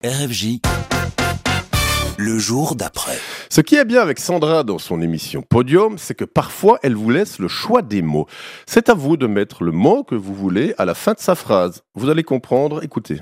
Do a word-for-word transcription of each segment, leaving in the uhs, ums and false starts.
R F J, le jour d'après. Ce qui est bien avec Sandra dans son émission Podium, c'est que parfois elle vous laisse le choix des mots. C'est à vous de mettre le mot que vous voulez à la fin de sa phrase. Vous allez comprendre, écoutez.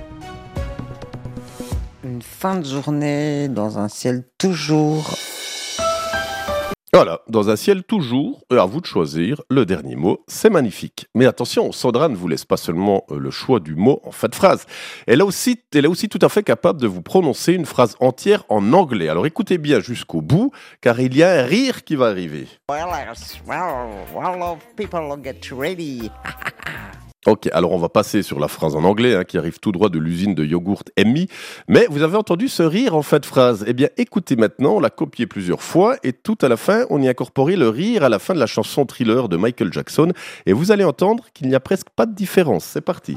Une fin de journée dans un ciel toujours... Voilà, dans un ciel toujours, et à vous de choisir le dernier mot, c'est magnifique. Mais attention, Sandra ne vous laisse pas seulement le choix du mot en fin de phrase. Elle est aussi, elle est aussi tout à fait capable de vous prononcer une phrase entière en anglais. Alors écoutez bien jusqu'au bout, car il y a un rire qui va arriver. Well, well, well, people get ready. Ok, alors on va passer sur la phrase en anglais hein, qui arrive tout droit de l'usine de yogourt Emmy. Mais vous avez entendu ce rire en fin de phrase. Eh bien écoutez maintenant, on l'a copié plusieurs fois et tout à la fin, on y a incorporé le rire à la fin de la chanson Thriller de Michael Jackson. Et vous allez entendre qu'il n'y a presque pas de différence. C'est parti.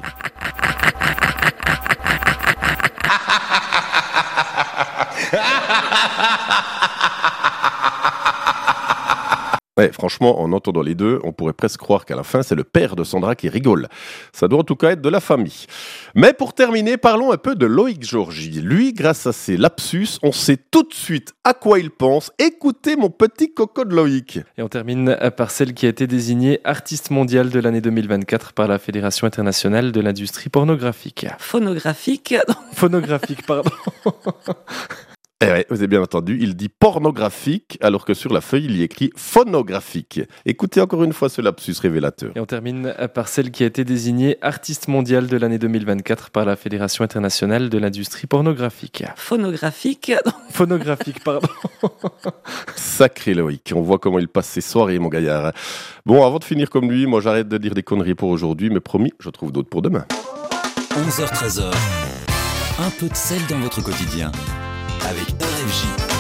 Ouais, franchement, en entendant les deux, on pourrait presque croire qu'à la fin, c'est le père de Sandra qui rigole. Ça doit en tout cas être de la famille. Mais pour terminer, parlons un peu de Loïc Georgie. Lui, grâce à ses lapsus, on sait tout de suite à quoi il pense. Écoutez mon petit coco de Loïc. Et on termine par celle qui a été désignée artiste mondiale de l'année deux mille vingt-quatre par la Fédération internationale de l'industrie pornographique. Phonographique. Phonographique, pardon. Eh ouais, vous avez bien entendu, il dit pornographique, alors que sur la feuille, il y écrit phonographique. Écoutez encore une fois ce lapsus révélateur. Et on termine par celle qui a été désignée artiste mondiale de l'année deux mille vingt-quatre par la Fédération internationale de l'industrie pornographique. Phonographique. Phonographique, pardon. Sacré Loïc, on voit comment il passe ses soirées, mon gaillard. Bon, avant de finir comme lui, moi j'arrête de dire des conneries pour aujourd'hui, mais promis, je trouve d'autres pour demain. onze heures treize heures, un peu de sel dans votre quotidien avec R F J.